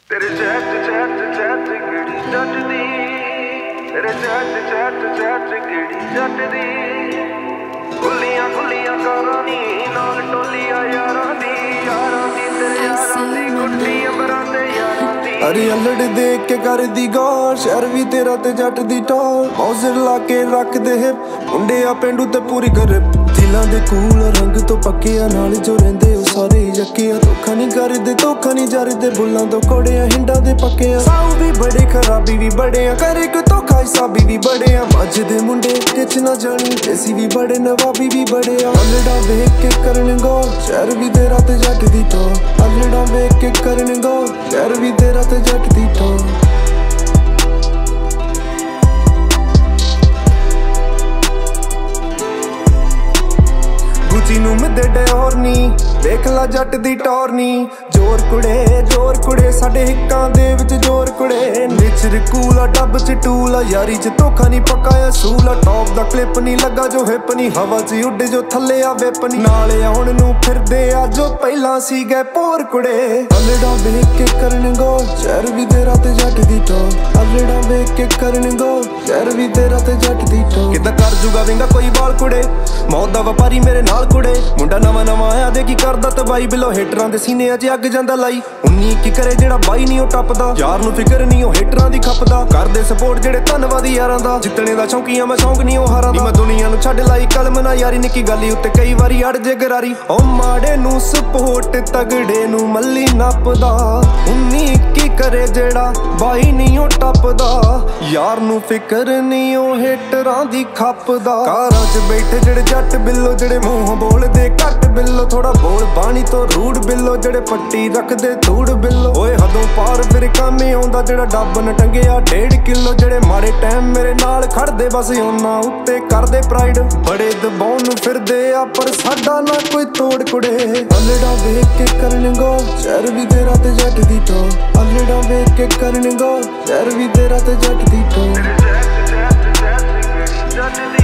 तेरे chat chat chat किड़ी जट दी, तेरे चैट चैट चैट किड़ी जट दी, खुलियां खुलियां कारां नी नाल टोलियां यारां दी तेरे यारां दी गुड्डी अंबरां ते यारां दी। अरे अल्लड़ देख के कर दी गौर, शहर भी तेरा ते जट दी टौर, मौजर ला के रख दे हिप, मुंडे आ पेंडू ते पूरी गरिप, दिलां दे कूल रंग तो पक्के आ, नाल जो रहिंदे ओ सारे यक्के आ, धोखा नहीं करदे धोखा नहीं जरदे, बुल्लां तो कोड़े आ हिंडा दे पक्के आ, साऊ भी बड़े खराबी भी बड़े आ, करे कोई धोखा हिसाबी भी बड़े आ, मज दे मुंडे किच ना जानी, देसी भी बड़े नवाबी भी बड़े आ, अल्लड़ा वेख के करन गौर, शहर भी तेरा ते जट दी टौर, अल्लड़ा वेख के करन गौर, शहर भी तेरा ते जट दी टौर। ਨੂੰ ਮਿੱਦੇ ਡਿਓਰ ਨੀ ਵੇਖ ਲਾ ਜੱਟ ਦੀ ਟੌਰ ਨੀ, ਜ਼ੋਰ ਕੁੜੇ ਸਾਡੇ ਹਿੱਕਾਂ ਦੇ ਵਿੱਚ ਜ਼ੋਰ ਕੁੜੇ, ਨੇਚਰ ਕੂਲ ਆ ਡੱਬ ਚ ਟੂਲ ਆ, ਯਾਰੀ ਚ ਧੋਖਾ ਨਹੀਂ ਪੱਕਾ ਅਸੂਲ ਆ, ਟੌਪ ਦਾ ਕਲਿੱਪ ਨਹੀਂ ਲੱਗਾ ਜੋ ਹਿੱਪ ਨਹੀਂ, ਹਵਾ ਚ ਉੱਡੇ ਜੋ ਥੱਲੇ ਆ ਵਿਪ ਨਹੀਂ, ਨਾਲ ਆਉਣ ਨੂੰ ਫਿਰਦੇ ਆ ਜੋ ਪਹਿਲਾਂ ਸੀ ਗਏ ਭੋਰ ਕੁੜੇ, ਅਲੜਾ ਵੇਖ ਕੇ ਕਰਨ ਗੌਰ, ਸ਼ਹਿਰ ਵੀ ਤੇਰਾ ਤੇ ਜੱਟ ਦੀ ਟੌਰ, ਅਲੜਾ ਵੇਖ ਕੇ ਕਰਨ ਗੌਰ, ਸ਼ਹਿਰ ਵੀ ਤੇਰਾ ਤੇ ਜੱਟ ਦੀ ਟੌਰ। ਕਿੱਦਾਂ ਕਰ ਜੂਗਾ ਵਿੰਗਾ ਕੋਈ ਬਾਲ ਕੁੜੇ, ਮੌਤ ਦਾ ਵਪਾਰੀ ਮੇਰੇ ਨਾਲ ਕੁੜੇ, ਮੁੰਡਾ ਨਵਾਂ ਆਇਆ ਦੇ ਕੀ ਕਰਦਾ ਤਬਾਈ, ਬਿਲੋ ਹੇਟਰਾਂ ਦੇ ਸੀਨੇ ਅੱਜ ਅੱਗ ਜਾਂਦਾ ਲਾਈ, 19 ਕੀ ਕਰੇ ਜਿਹੜਾ ਬਾਈ ਨਹੀਂ ਉਹ ਟੱਪਦਾ, ਯਾਰ ਨੂੰ ਫਿਕਰ ਨਹੀਂ ਉਹ ਹੇਟਰਾਂ ਦੀ ਖੱਪਦਾ, ਕਰਦੇ ਸਪੋਰਟ ਜਿਹੜੇ ਧੰਨਵਾਦੀ ਯਾਰਾਂ ਦਾ, ਜਿੱਤਣੇ ਦਾ ਸ਼ੌਂਕੀਆਂ ਮੈਂ ਸ਼ੌਂਕ ਨਹੀਂ ਉਹ ਹਾਰਾਂ ਦਾ, ਮੈਂ ਦੁਨੀਆ ਨੂੰ ਛੱਡ ਲਾਈ ਕਲਮ ਨਾ ਯਾਰੀ, ਨਿੱਕੀ ਗਾਲੀ ਉੱਤੇ ਕਈ ਵਾਰੀ ਅੜ ਜੇ ਗਰਾਰੀ, ਉਹ ਮਾੜੇ ਨੂੰ ਸਪੋਰਟ ਤਗੜੇ ਨੂੰ ਮੱਲੀ ਨੱਪਦਾ, 19 ਕੀ ਕਰੇ ਜਿਹੜਾ ਬਾਈ ਨਹੀਂ ਉਹ ਟੱਪਦਾ, ਯਾਰ ਨੂੰ ਫਿਕਰ ਨਹੀਂ ਉਹ ਹੇਟਰਾਂ ਦੀ ਖੱਪਦਾ, ਕਾਰਾਂ 'ਚ ਬੈਠੇ ਜਿਹੜੇ ਜੱਟ ਬਿੱਲੋ, ਜਿਹੜੇ ਮੂੰਹ ਬੋਲਦੇ ਘੱਟ ਬਿੱਲੋ, ਥੋੜਾ ਬੋਲ ਬਾਣੀ ਤੋਂ ਰੂੜ ਬਿੱਲੋ, ਜਿਹੜੇ ਪੱਟੀ ਰੱਖਦੇ ਧੂੜ ਬਿੱਲੋ, ਓਏ ਹਦੋਂ ਪਾਰ ਫਿਰ ਕੰਮ ਆਉਂਦਾ, ਜਿਹੜਾ ਡੱਬ ਨ ਟੰਗਿਆ 1.5 ਕਿਲੋ, ਜਿਹੜੇ ਮਾੜੇ ਟਾਈਮ ਮੇਰੇ ਨਾਲ ਖੜਦੇ ਬਸ ਉਹਨਾਂ ਉੱਤੇ ਕਰਦੇ ਪ੍ਰਾਈਡ, ਬੜੇ ਦਬਾਉਣ ਨੂੰ ਫਿਰਦੇ ਆ ਪਰ ਸਾਡਾ ਨਾ ਕੋਈ ਤੋੜ ਕੁੜੇ, ਅਲੜਾ ਵੇਖ ਕੇ ਕਰਨ ਗੌਰ, ਸ਼ਹਿਰ ਵੀ ਤੇਰਾ ਤੇ ਜੱਟ ਦੀ ਟੌਰ, ਅਲੜਾ ਵੇਖ ਕੇ ਕਰਨ ਗੌਰ, ਸ਼ਹਿਰ ਵੀ ਤੇਰਾ ਤੇ ਜੱਟ ਦੀ ਟੌਰ।